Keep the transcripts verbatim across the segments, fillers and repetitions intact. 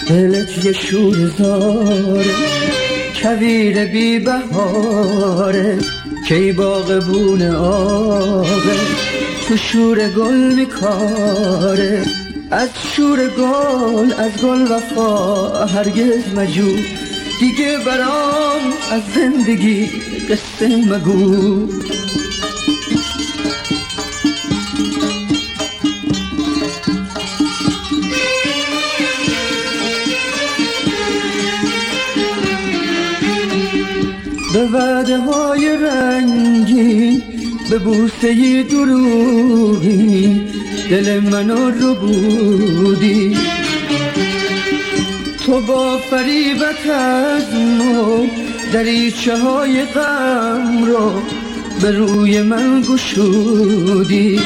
دلت یه شور زاره، کویر بی بهاره، کی باغبون آبه، تو شور گل میکاره. از شور گل، از گل وفا هرگز مجو، دیگه برام از زندگی قصه مگو. به وعده های رنگین، به بوسه دروغی، دل منو رو بودی. تو با فریبت از نو دریچه های غم رو به روی من گشودی.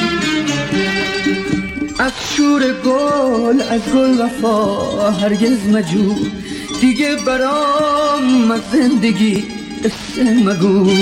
از شور گل، از گل وفا هرگز مجو، دیگه برام از زندگی قصه مگو.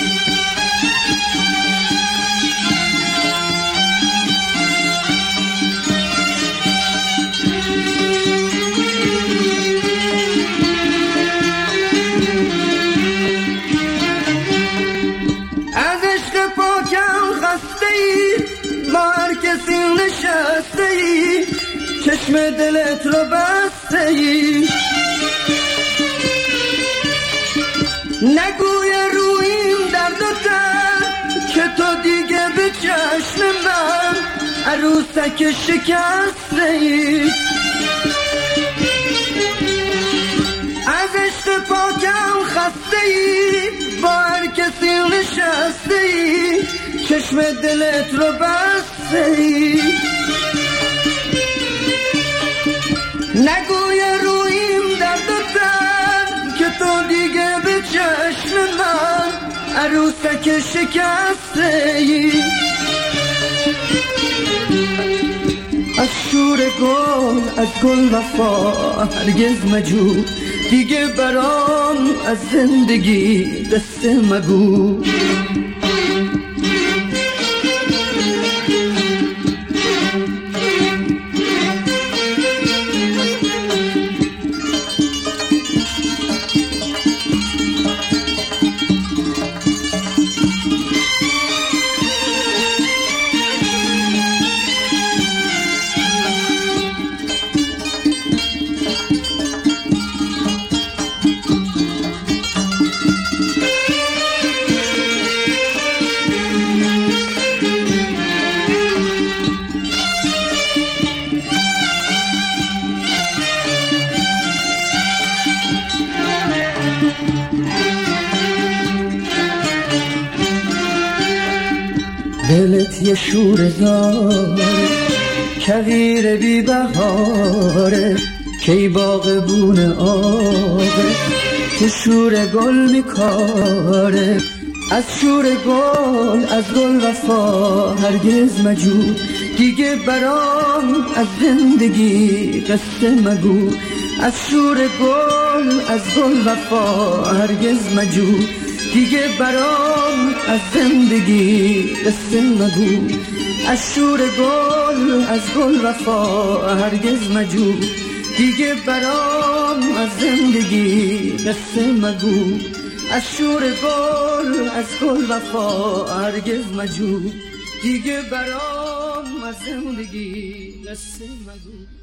از عشق پاکم خسته ای، با هر کسی نشسته ای، چشم دلت رو بسته ای. نگوی رو این درد و درد که تو دیگه به چشم من عروسک شکسته ای. از عشق پاکم خسته ای، با هر کسی نشسته ای، چشم دلت رو بسته ای. نگوی رو این درد و درد که تو دیگه به چشم من عروسک شکسته ای. از شور گل، از گل وفا هرگز مجو، دیگه برام از زندگی قصه مگو. دلت یه شور زاره، کویر بی بهاره، کی باغبون آبه، تو شور گل میکاره. از شور گل، از گل وفا هرگز مجو، دیگه برام از زندگی قصه مگو. از شور گل، از گل وفا هرگز مجو، دیگه برام از زندگی قصه مگو. از شور گل، از گل وفا هرگز مجو، دیگه برام از زندگی قصه مگو. از شور گل، از گل وفا هرگز مجو، دیگه برام از زندگی قصه مگو.